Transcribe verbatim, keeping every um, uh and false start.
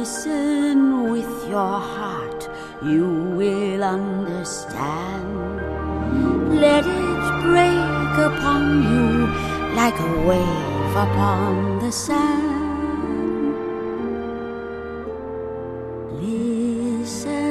listen with your heart, you will understand. Let it break upon you like a wave upon the sand. Listen.